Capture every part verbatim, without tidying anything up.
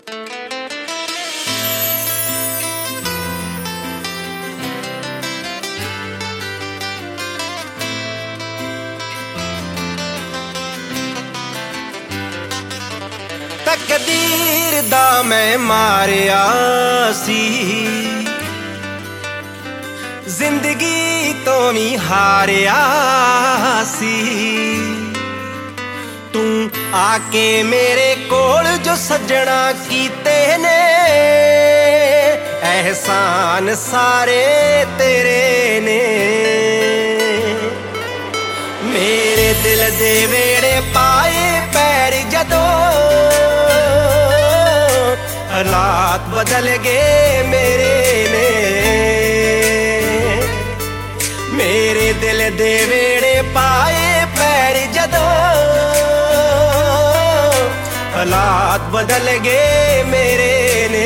तकदीर दा मैं मारिया सी, जिंदगी तो भी हारिया सी। तू आके मेरे कोल जो सजना कीते ने, एहसान सारे तेरे ने। मेरे दिल दे वेड़े पाए पैर जदों, हालात बदल गए मेरे ने। मेरे दिल दे वेड़े पाए पैर जदों, हालात बदल गए मेरे ने।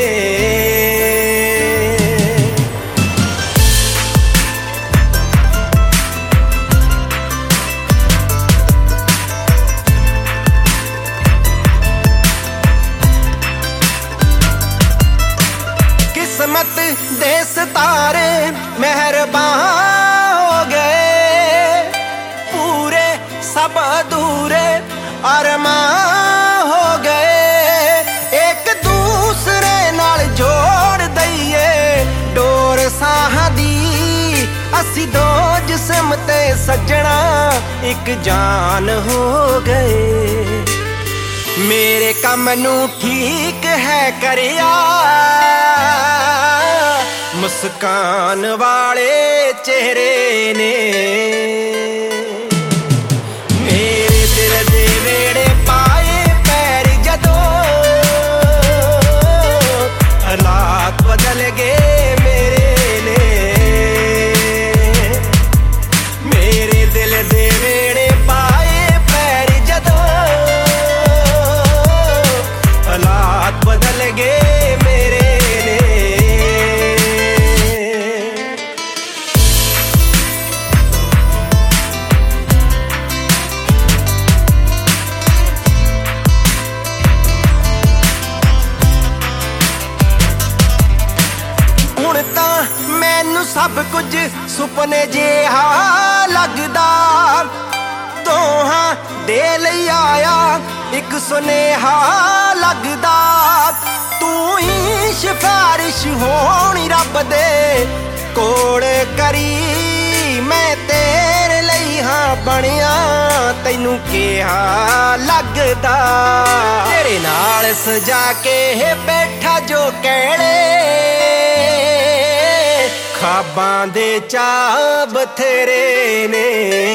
किस्मत दे सितारे मेहरबान हो गए, पूरे सब अधूरे अरमान हो गए। एक दूसरे नाल जोड़ दईए डोर साह दी, असी दो जिस्म ते सजना एक जान हो गए। मेरे कम नू ठीक है करिया, मुस्कान वाले चेहरे ने। मेरे दिल दे वेड़े पाए पैर जदों, हालात बदल गए मेरे ने। मेरे दिल दे वेड़े पाए पैर जदों, हालात बदल गए मेरे ने। हुण तां मैनू सब कुछ सुपने जिहा लगदा, दोहां दे लई आया एक सुनेहा लगदा। तू ही सिफारिश होनी रब दे कोल करी, मैं तेरे लई हां बनिया तैनू किहा लगदा। तेरे नाल सजा के बैठा जो कहड़े, ख्वाबां दे चा बथेरे ने।